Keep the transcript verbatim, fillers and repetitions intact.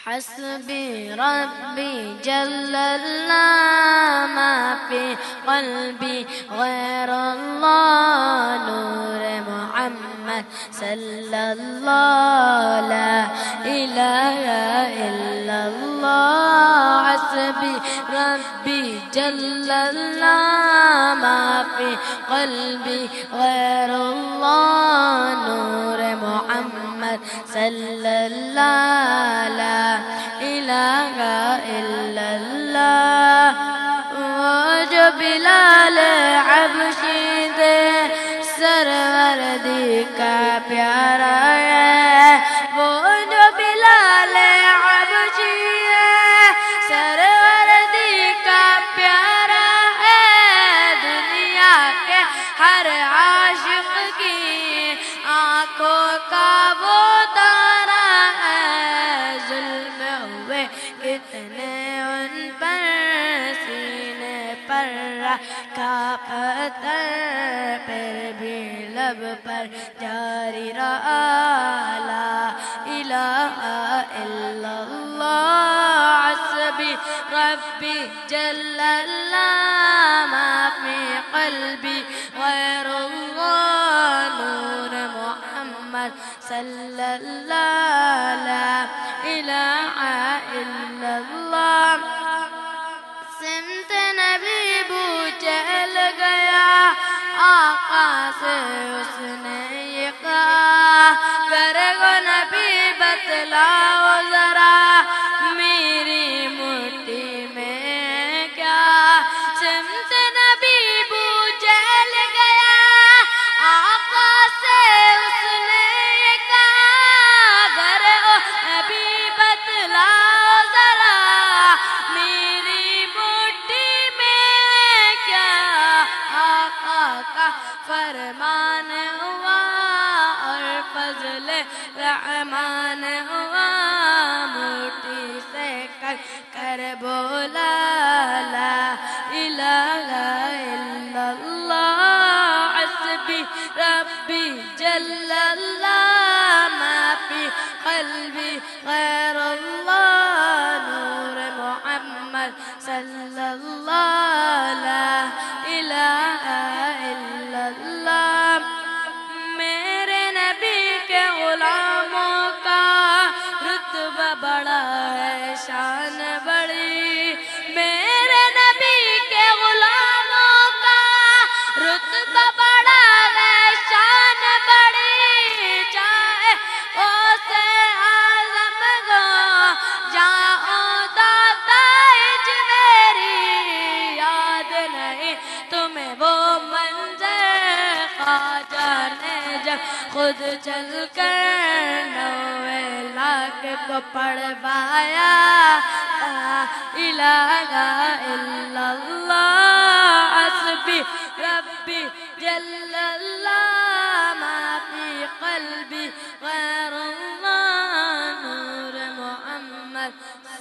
حسبي ربي جل الله ما في قلبي غير الله نور محمد صلى الله لا إله إلا الله حسبي ربي جل الله ما في قلبي غير الله نور محمد صلى الله لا إله إلا الله وہ جو بلال حبشی دے سروردی کا پیارا ہے وہ جو بلال حبشی ہے سروردی کا پیارا ہے دنیا کے ہر عاشق کی آنکھوں کا وہ تارا ہے ظلم ہوئے کتنے ان پر سینے پر رکھا پتھر پھر بھی لب پر جاری رہا لا الہ الا اللہ حسبی ربی جل اللہ ما فی قلبی غیر اللہ نور محمد صلی اللہ لا الہ الا اللہ سمت نبی بو چل گیا آقا سے اس نے یہ کہا کرے گو نبی بتلاؤ ذرا میری مٹھی میں کیا سمت نبی بو چل گیا آقا سے اس نے یہ کہا کرے گو نبی بتلاؤ ذرا میری مٹھی میں کیا آقا کا فرمان ہوا اور فضل رحمان ہوا مٹھی سے کر کر بولا لا الہ الا اللہ حسبی ربی جل اللہ ما فی قلبی غیر اللہ نور محمد صلی اللہ لا الہ الا اللہ میرے نبی کے غلاموں کا رتبہ بڑا ہے شان بڑی میرے نبی کے غلاموں کا رتبہ بڑا ہے شان بڑی چاہے اسے اعظم گو جاؤ داتا میری یاد نہیں تمہیں وہ منظر خواجہ نے جب خود چل کر نوے لاکھ کو پڑھوایا لا الہ الا اللہ حسبی ربی جل اللہ ما فی قلبی غیر اللہ نور محمد